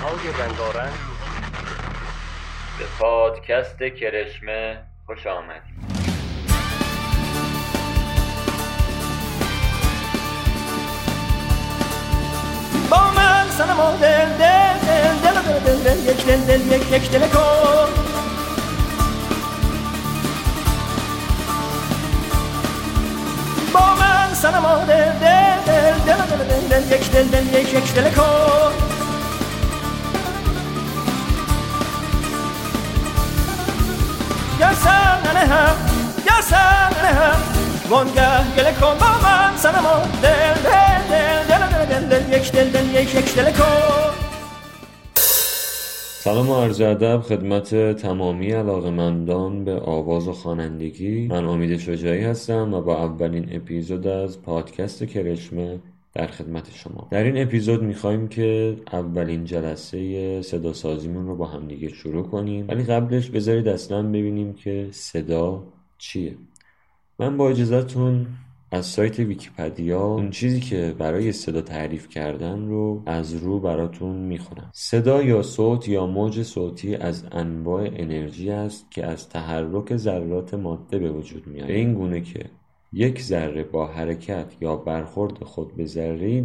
های رنگارنگ به پادکست کرشمه خوش آمدید. با من صنما دل یک دل کن. با من صنما دل یک دل کن. یا سن هم وانگه گله کن. با من صنما دل یک دل کن. سلام و عرض ادب خدمت تمامی علاقه‌مندان به آواز و خوانندگی. من امید شجاعی هستم و با اولین اپیزود از پادکست کرشمه در خدمت شما. در این اپیزود میخوایم که اولین جلسه صدا سازیمون رو با هم دیگه شروع کنیم، ولی قبلش بذارید اصلا ببینیم که صدا چیه. من با اجازهتون از سایت ویکی‌پدیا اون چیزی که برای صدا تعریف کردن رو از رو براتون میخونم. صدا یا صوت یا موج صوتی از انواع انرژی است که از تحرک ذرات ماده به وجود میاد، به این گونه که یک ذره با حرکت یا برخورد خود به ذره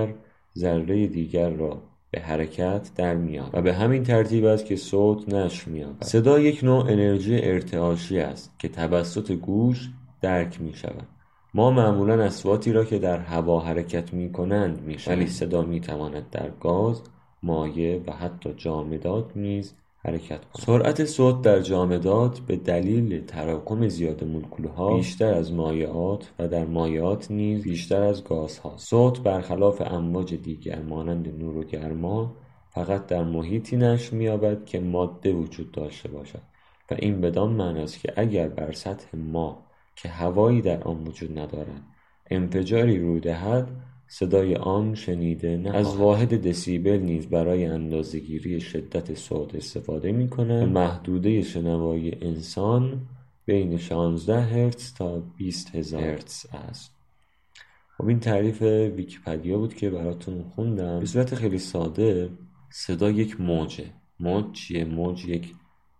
دیگر را به حرکت در میاد و به همین ترتیب است که صوت نشر می‌یابد. صدا یک نوع انرژی ارتعاشی است که توسط گوش درک می‌شود. ما معمولاً اصواتی را که در هوا حرکت می‌کنند می‌شنویم، ولی صدا می‌تواند در گاز، مایع و حتی جامدات نیز حرکت کند. سرعت صوت در جامدات به دلیل تراکم زیاد مولکول‌ها بیشتر از مایعات و در مایعات نیز بیشتر از گازهاست. صوت برخلاف امواج دیگر مانند نور و گرما فقط در محیطی نشر می‌یابد که ماده وجود داشته باشد و این بدان معنی است که اگر بر سطح ما که هوایی در آن وجود ندارد انفجاری روی دهد، صدای آن شنیده نخواهد. از واحد دسیبل نیز برای اندازه‌گیری شدت صوت استفاده می‌کنند. محدوده شنوایی انسان بین 16 هرتز تا 20,000 هرتز است. خب این تعریف ویکی‌پدیا بود که براتون خوندم. به صورت خیلی ساده صدا یک موجه. موج چیه؟ موج یک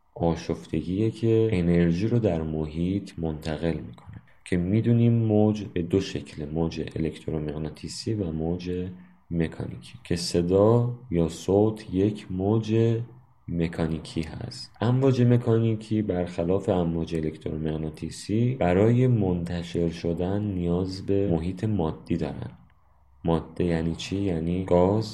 آشفتگیه که انرژی رو در محیط منتقل میکنه که میدونیم موج به دو شکل، موج الکترومغناطیسی و موج مکانیکی، که صدا یا صوت یک موج مکانیکی هست. امواج مکانیکی برخلاف امواج الکترومغناطیسی برای منتشر شدن نیاز به محیط مادی دارن. ماده یعنی چی؟ یعنی گاز،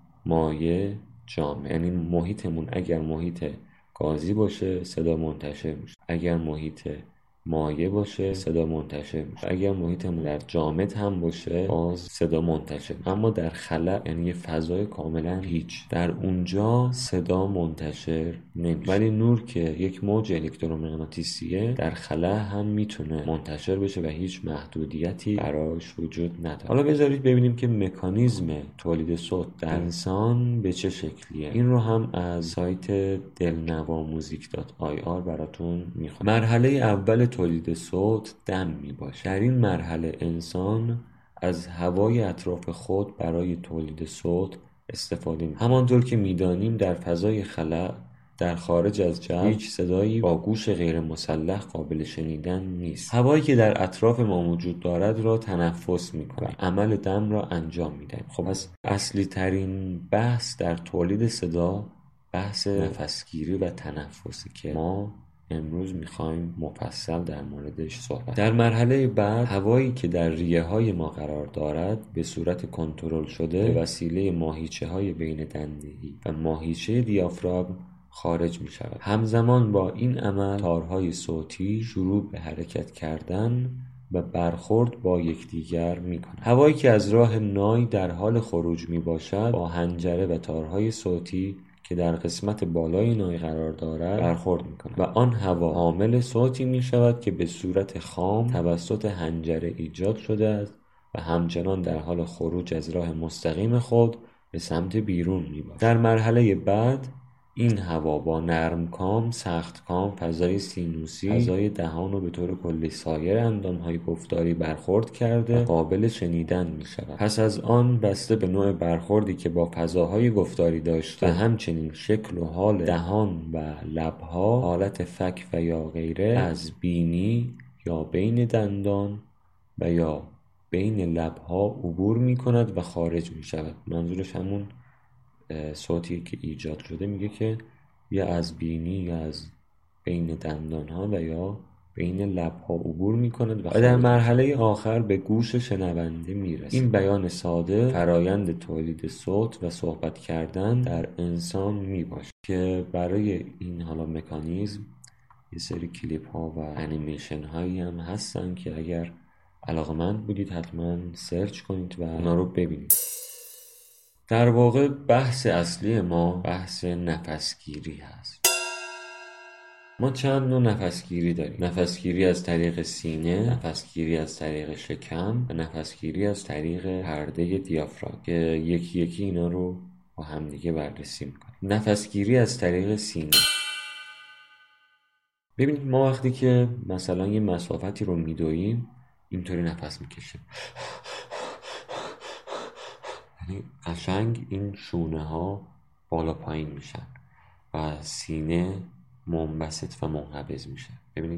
مایع، جامد. یعنی محیطمون اگر محیط گازی باشه صدا منتشر میشه، اگر محیط مایع باشه صدا منتشر میشه، اگر محیطمون در جامد هم باشه باز صدا منتشر میشه. اما در خلا یعنی یه فضای کاملا هیچ، در اونجا صدا منتشر نمیشه. ولی نور که یک موج الکترومغناطیسیه در خلا هم میتونه منتشر بشه و هیچ محدودیتی براش وجود نداره. حالا بذارید ببینیم که مکانیزم تولید صوت در انسان به چه شکلیه. این رو هم از سایت delnavamusic.ir براتون میخونم. مرحله اول تولید صوت دم میباشه. در این مرحله انسان از هوای اطراف خود برای تولید صوت استفاده میکنه. همانطور که میدانیم در فضای خلا در خارج از جو هیچ صدایی با گوش غیر مسلح قابل شنیدن نیست. هوایی که در اطراف ما وجود دارد را تنفس میکنیم، عمل دم را انجام میدهیم. خب از اصلی ترین بحث در تولید صدا بحث نفسگیری و تنفسی که ما امروز میخوایم مفصل در موردش صحبت. در مرحله بعد هوایی که در ریه های ما قرار دارد به صورت کنترل شده به وسیله ماهیچه های بین دنده‌ای و ماهیچه دیافراگم خارج می شود. همزمان با این عمل تارهای صوتی شروع به حرکت کردن و برخورد با یکدیگر می کنند. هوایی که از راه نای در حال خروج می باشد با حنجره و تارهای صوتی که در قسمت بالای نای قرار دارد برخورد می کند و آن هوا حامل صوتی می شود که به صورت خام توسط حنجره ایجاد شده است و همچنان در حال خروج از راه مستقیم خود به سمت بیرون می باشد. در مرحله بعد این هوا با نرم کام، سخت کام، فضای سینوسی، فضای دهان و به طور کلی سایر اندامهای گفتاری برخورد کرده و قابل شنیدن می شود. پس از آن بسته به نوع برخوردی که با فضاهای گفتاری داشته و همچنین شکل و حال دهان و لبها، حالت فک و یا غیره از بینی یا بین دندان و یا بین لبها عبور می کند و خارج می شود. منظورش همون صوتی که ایجاد شده، میگه که یا از بینی یا از بین دندان ها و یا بین لب ها عبور میکند و در مرحله آخر به گوش شنونده میرسه. این بیان ساده فرایند تولید صوت و صحبت کردن در انسان میباشه که برای این حالا مکانیزم یه سری کلیپ ها و انیمیشن هایی هم هستن که اگر علاقه‌مند بودید حتما سرچ کنید و اونا رو ببینید. در واقع بحث اصلی ما بحث نفسگیری هست. ما چند نوع نفسگیری داریم. نفسگیری از طریق سینه، نفسگیری از طریق شکم و نفسگیری از طریق پرده دیافراگم که یکی یکی اینا رو با همدیگه بررسی میکنیم. نفسگیری از طریق سینه. ببینید ما وقتی که مثلا یه مسافتی رو میدویم اینطوری نفس میکشیم، یعنی قشنگ این شونه ها بالا پایین میشن و سینه منبسط و منقبض میشه. ببینید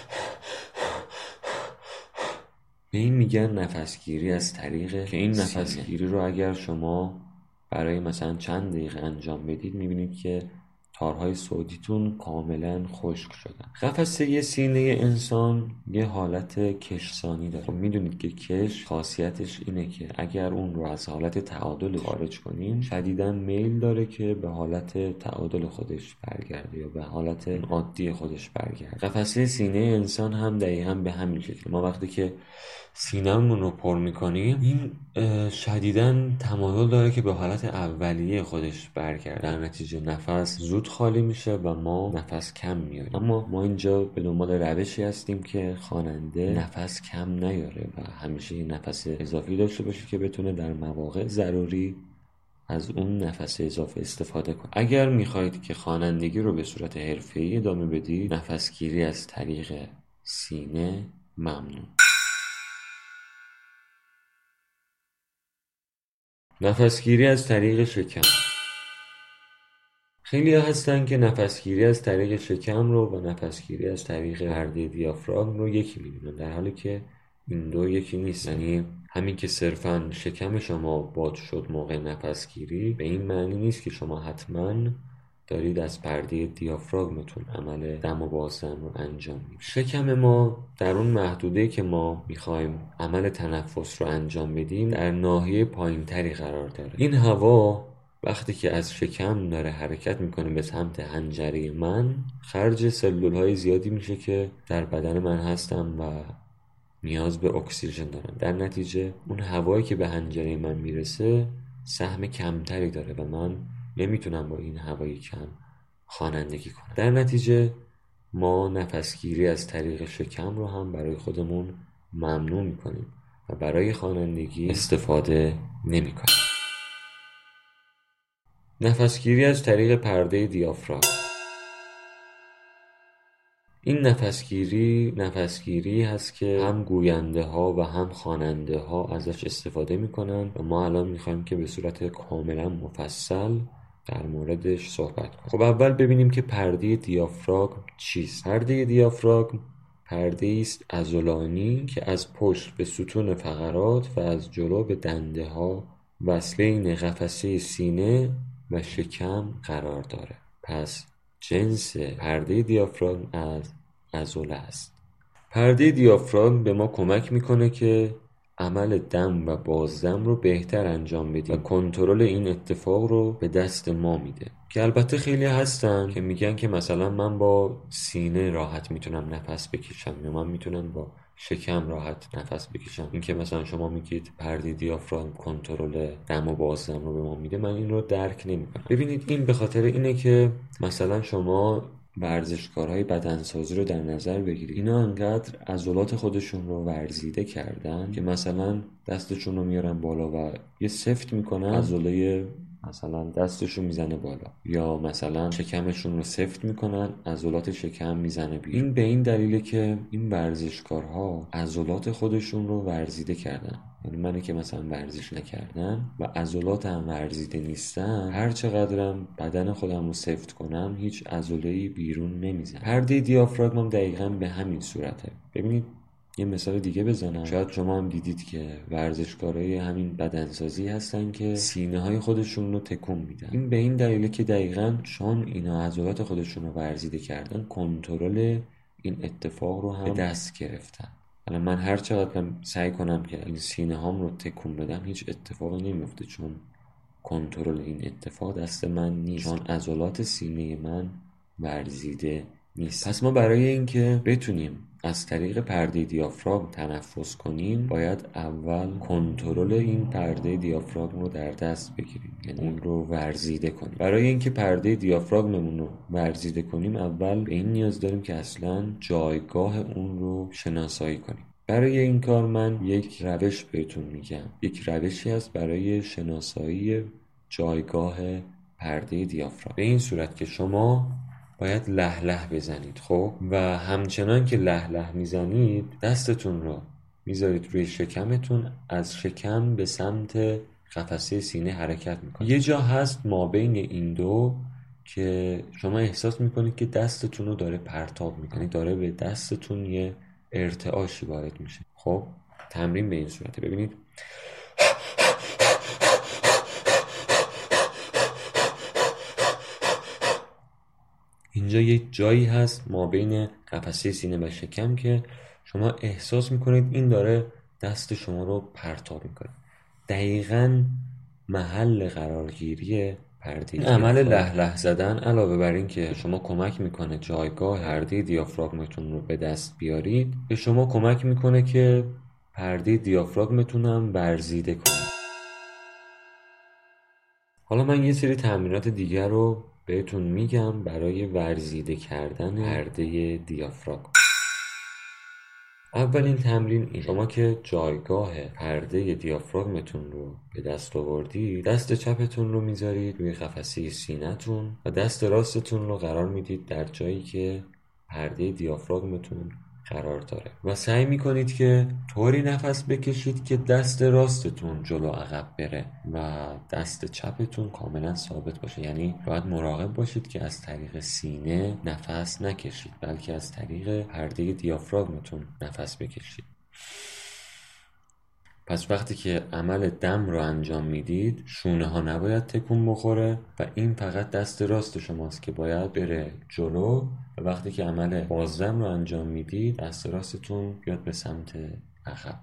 به این میگن نفسگیری از طریق که این نفسگیری رو اگر شما برای مثلا چند دقیقه انجام بدید میبینید که تارهای صوتیتون کاملا خشک شدن. قفسه سینه انسان یه حالت کشسانی داره. میدونید که کش خاصیتش اینه که اگر اون رو از حالت تعادل خارج کنیم شدیداً میل داره که به حالت تعادل خودش برگرده یا به حالت عادی خودش برگرده. قفسه سینه انسان هم دقیقاً به همین شکل. ما وقتی که سینه‌مون رو پر میکنیم این شدیداً تمایل داره که به حالت اولیه خودش برگرده. در نتیجه نفس زود خالی میشه و ما نفس کم میاریم. اما ما اینجا به دنبال روشی هستیم که خواننده نفس کم نیاره و همیشه یه نفس اضافی داشته باشه که بتونه در مواقع ضروری از اون نفس اضافه استفاده کنه. اگر میخواید که خوانندگی رو به صورت حرفه‌ای ادامه بدید نفسگیری از طریق سینه ممنوع. نفسگیری از طریق شکم. خیلی ها هستن که نفسگیری از طریق شکم رو و نفسگیری از طریق پرده دیافراگم رو یکی میدونن، در حالی که این دو یکی نیست. یعنی همین که صرفاً شکم شما باد شد موقع نفسگیری به این معنی نیست که شما حتماً دارید از پرده دیافراگمتون عمل دم و بازدم رو انجام میدید. شکم ما در اون محدوده که ما میخوایم عمل تنفس رو انجام بدیم در ناحیه پایینتری قرار داره. این هوا وقتی که از شکم داره حرکت میکنه به سمت حنجره من خرج سلولهای زیادی میشه که در بدن من هستن و نیاز به اکسیژن دارن. در نتیجه اون هوایی که به حنجره من میرسه سهم کمتری داره و من نمیتونم با این هوای کم خوانندگی کنم. در نتیجه ما نفسگیری از طریق شکم رو هم برای خودمون ممنوع میکنیم و برای خوانندگی استفاده نمیکنیم. نفسگیری از طریق پرده دیافراگم. این نفسگیری هست که هم گوینده ها و هم خواننده ها ازش استفاده میکنن و ما الان میخوایم که به صورت کاملا مفصل در موردش صحبت کنیم. خب اول ببینیم که پرده دیافراگم چیست. پرده دیافراگم پرده است عضلانی که از پشت به ستون فقرات و از جلو به دنده ها وصلین قفسه سینه و شکم قرار داره. پس جنس پرده دیافراگم از عضله است. پرده دیافراگم به ما کمک میکنه که عمل دم و بازدم رو بهتر انجام بدیم و کنترل این اتفاق رو به دست ما میده. که البته خیلی هستن که میگن که مثلا من با سینه راحت میتونم نفس بکشم یا من میتونم با شکم راحت نفس بکشم. این که مثلا شما میگید پرده دیافراگم کنترل دم و بازدم رو به ما میده، من این رو درک نمیکنم. ببینید این به خاطر اینه که مثلا شما ورزشکارهای بدنسازی رو در نظر بگیرید، اینا انقدر عضلات خودشون رو ورزیده کردن که مثلا دستشون رو میارن بالا و یه سفت میکنن عضله مثلا دستشو میزنه بالا، یا مثلا شکمشون رو سفت میکنن، عضلات شکم میزنه بیرون. این به این دلیله که این ورزشکارها عضلات خودشون رو ورزیده کردن. یعنی منی که مثلا ورزش نکردم و عضلاتم ورزیده نیستن، هر چقدرم بدن خودم رو سفت کنم هیچ عضله‌ای بیرون نمیزنه. پرده دیافراگم دقیقاً به همین صورته. ببینید یه مثال دیگه بزنم، شاید شما هم دیدید که ورزشکارای همین بدنسازی هستن که سینه های خودشون رو تکون میدن. این به این دلیله که دقیقاً چون اینا عضلات خودشون رو ورزیده کردن، کنترل این اتفاق رو هم به دست گرفتن. حالا من هر چقدر سعی کنم که این سینه هام رو تکون بدم هیچ اتفاقی نمیفته، چون کنترل این اتفاق دست من نیست، چون عضلات سینه من ورزیده نیست. پس ما برای اینکه بتونیم از طریق پرده دیافراگم تنفس کنیم باید اول کنترل این پرده دیافراگم رو در دست بگیریم، یعنی اون رو ورزیده کنیم. برای اینکه پرده دیافراگممون رو ورزیده کنیم اول به این نیاز داریم که اصلا جایگاه اون رو شناسایی کنیم. برای این کار من یک روش بهتون میگم. یک روشی هست برای شناسایی جایگاه پرده دیافراگم. به این صورت که شما باید له له بزنید، خب، و همچنان که له له میزنید دستتون رو میذارید روی شکمتون، از شکم به سمت قفسه سینه حرکت میکنید. یه جا هست ما بین این دو که شما احساس میکنید که دستتون رو داره پرتاب میکنه، داره به دستتون یه ارتعاشی وارد میشه. خب تمرین به این صورته. ببینید اینجا یک جایی هست ما بین قفسه سینه و شکم که شما احساس میکنید این داره دست شما رو پرتاب میکنه. دقیقاً محل قرارگیری پرده دیافراگم. عمل له له زدن علاوه بر این که شما کمک میکنه جایگاه پرده دیافراگمتون رو به دست بیارید، به شما کمک میکنه که پرده دیافراگمتون هم ورزیده کنید. حالا من یه سری تمرینات دیگر رو بهتون میگم برای ورزیده کردن پرده دیافراگم. اولین تمرین این، شما که جایگاه پرده دیافراگمتون رو به دست آوردید، دست چپتون رو میذارید روی قفسه سینه‌تون و دست راستتون رو قرار میدید در جایی که پرده دیافراگمتون قرار داره و سعی میکنید که طوری نفس بکشید که دست راستتون جلو عقب بره و دست چپتون کاملا ثابت باشه. یعنی باید مراقب باشید که از طریق سینه نفس نکشید، بلکه از طریق پرده دیافراگمتون نفس بکشید. پس وقتی که عمل دم رو انجام میدید شونه ها نباید تکون بخوره و این فقط دست راست شماست که باید بره جلو و وقتی که عمل بازدم رو انجام میدید دست راستتون بیاد به سمت عقب.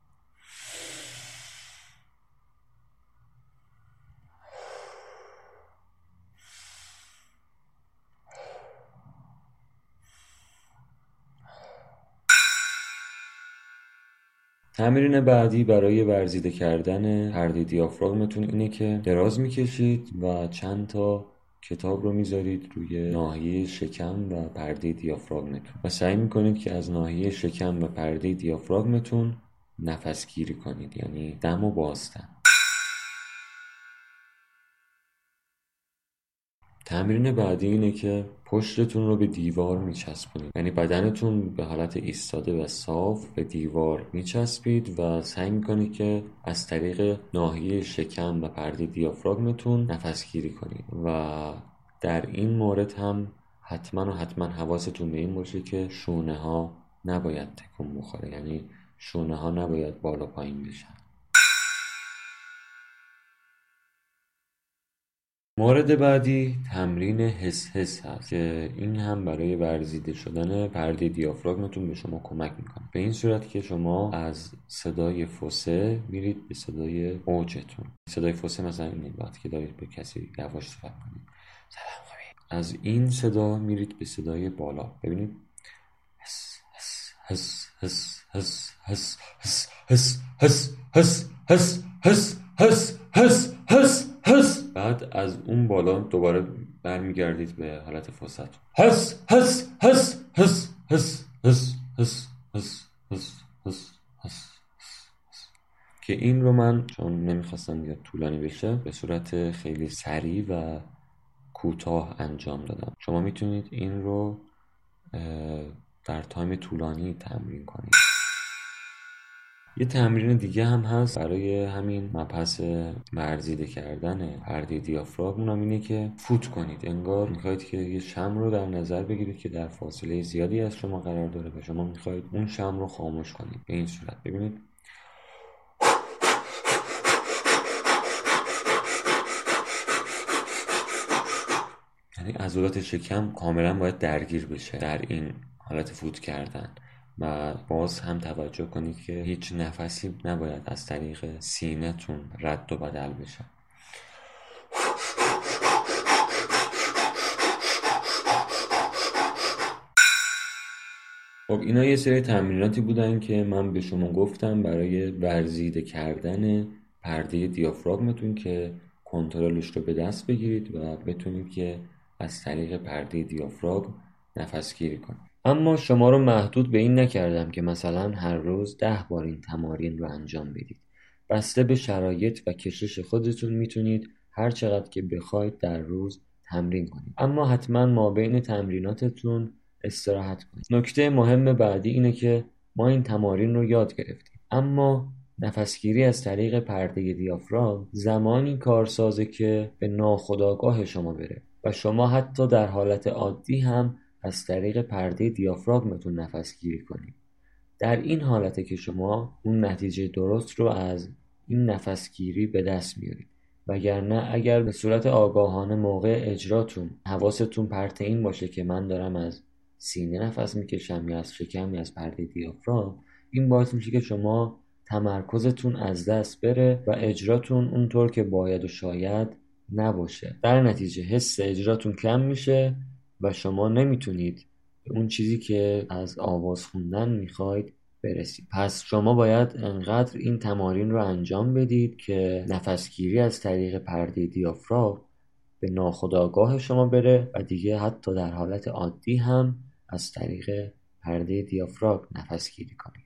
تمرین بعدی برای ورزیده کردن پرده دیافراگمتون اینه که دراز میکشید و چند تا کتاب رو میذارید روی ناحیه شکم و پرده دیافراگمتون و سعی میکنید که از ناحیه شکم و پرده دیافراگمتون نفس گیری کنید، یعنی دم و بازدم. تمرین بعدی اینه که پشتتون رو به دیوار میچسبونید، یعنی بدنتون به حالت ایستاده و صاف به دیوار میچسبید و سعی میکنید که از طریق ناحیه شکم و پرده دیافراگمتون نفس گیری کنید و در این مورد هم حتما حواستون به این باشه که شونه ها نباید تکون بخوره، یعنی شونه ها نباید بالا پایین بشن. مورد بعدی تمرین حس حس هست که این هم برای ورزیده شدن پرده دیافراگمتون به شما کمک میکنه. به این صورت که شما از صدای فسه میرید به صدای اوجتون. صدای فسه مثلا این وقتی که دارید به کسی یواش صحبت کنید، سلام خوبی، از این صدا میرید به صدای بالا. ببینید حس حس حس حس حس حس حس حس حس حس حس حس حس حس. بعد از اون بالا دوباره برمیگردید به حالت فسه. حس حس حس حس حس حس حس حس حس حس حس. که این رو من چون نمیخواستم یا طولانی بشه به صورت خیلی سریع و کوتاه انجام دادم. شما میتونید این رو در تایم طولانی تمرین کنید. یه تمرین دیگه هم هست برای همین مبحث ورزیده کردن پرده دیافراگم، اونم اینه که فوت کنید. انگار میخواید که یه شمع رو در نظر بگیرید که در فاصله زیادی از شما قرار داره و شما میخواید اون شمع رو خاموش کنید. به این صورت ببینید یعنی عضلات شکم کاملا باید درگیر بشه در این حالت فوت کردن و باز هم توجه کنید که هیچ نفسی نباید از طریق سینه تون رد و بدل بشه. خب اینا یه سری تمریناتی بودن که من به شما گفتم برای ورزیده کردن پرده دیافراگمتون که کنترلش رو به دست بگیرید و بتونید که از طریق پرده دیافراگم نفس گیری کنید. اما شما رو محدود به این نکردم که مثلا هر روز 10 بار این تمارین رو انجام بدید. بسته به شرایط و کشش خودتون میتونید هر چقدر که بخواید در روز تمرین کنید، اما حتما مابین تمریناتتون استراحت کنید. نکته مهم بعدی اینه که ما این تمارین رو یاد گرفتیم، اما نفسگیری از طریق پرده دیافراگم زمانی کارسازه که به ناخودآگاه شما بره و شما حتی در حالت عادی هم از طریق پرده دیافراگمتون نفس گیری کنید. در این حالته که شما اون نتیجه درست رو از این نفس گیری به دست میارید، وگرنه اگر به صورت آگاهانه موقع اجراتون حواستون پرت این باشه که من دارم از سینه نفس میکشم یا از شکم یا از پرده دیافراگم، این باعث میشه که شما تمرکزتون از دست بره و اجراتون اونطور که باید و شاید نباشه. در نتیجه حس اجراتون کم میشه و شما نمیتونید به اون چیزی که از آواز خوندن میخواید برسید. پس شما باید انقدر این تمارین رو انجام بدید که نفسگیری از طریق پرده دیافراگم به ناخودآگاه شما بره و دیگه حتی در حالت عادی هم از طریق پرده دیافراگم نفسگیری کنید.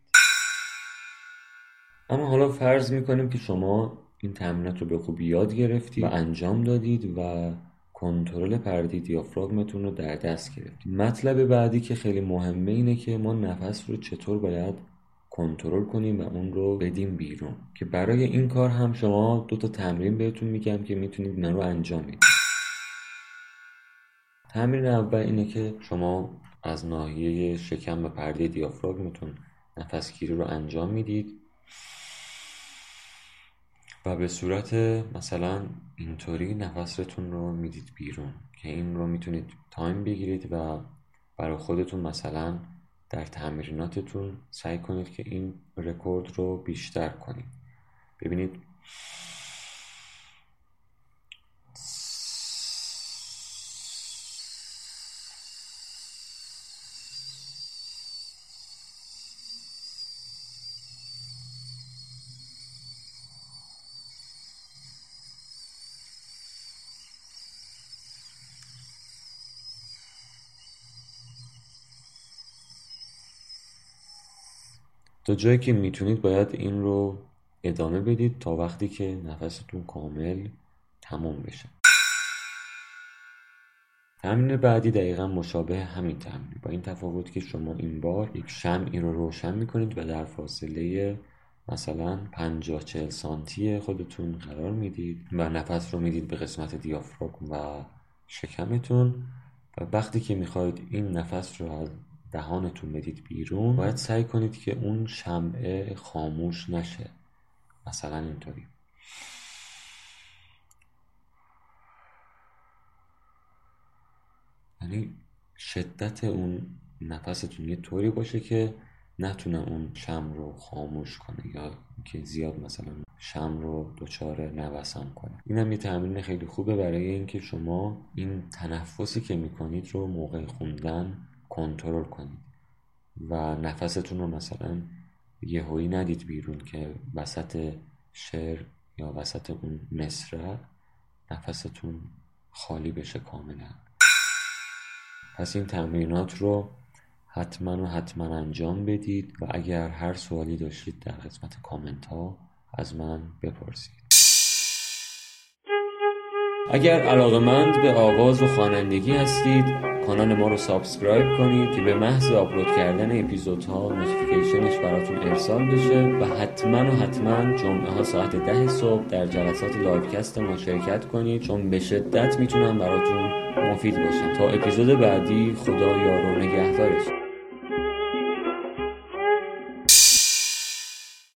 اما حالا فرض میکنیم که شما این تمرینات رو به خوبی یاد گرفتید و انجام دادید و کنترل پرده دیافراگمتون رو در دست گرفتید. مطلب بعدی که خیلی مهمه اینه که ما نفس رو چطور باید کنترل کنیم و اون رو بدیم بیرون، که برای این کار هم شما 2 تمرین بهتون میگم که میتونید اینا رو انجام بدید. تمرین اول اینه که شما از ناحیه شکم و پرده دیافراگمتون نفسگیری رو انجام میدید و به صورت مثلا اینطوری نفستون رو میدید بیرون، که این رو میتونید تایم بگیرید و برای خودتون مثلا در تمریناتتون سعی کنید که این رکورد رو بیشتر کنید. ببینید تا جایی که میتونید باید این رو ادامه بدید تا وقتی که نفستون کامل تموم بشه. تمرین بعدی دقیقا مشابه همین تمرین، با این تفاوت که شما این بار یک شمعی رو روشن میکنید و در فاصله مثلا 50-40 سانتی خودتون قرار میدید و نفس رو میدید به قسمت دیافراگم و شکمتون و وقتی که میخواید این نفس رو از دهانتون بدید بیرون باید سعی کنید که اون شمع خاموش نشه. مثلا اینطوری یعنی شدت اون نفستون یه طوری باشه که نتونه اون شمع رو خاموش کنه یا که زیاد مثلا شمع رو دچار نوسان کنه. این هم یه تمرین خیلی خوبه برای اینکه شما این تنفسی که میکنید رو موقع خوندن کنترل کنید و نفستون رو مثلا یهویی ندید بیرون که وسط شعر یا وسط اون مصرع نفستون خالی بشه کاملا. پس این تمرینات رو حتما انجام بدید و اگر هر سوالی داشتید در قسمت کامنت ها از من بپرسید. اگر علاقه‌مند به آواز و خوانندگی هستید، کانال ما رو سابسکرایب کنید که به محض آپلود کردن اپیزودها نوتیفیکیشنش براتون ارسال بشه و حتما جمعه ها ساعت 10 صبح در جلسات لایوکست ما شرکت کنید، چون به شدت میتونم براتون مفید باشم. تا اپیزود بعدی، خدا یار و نگهدارتون.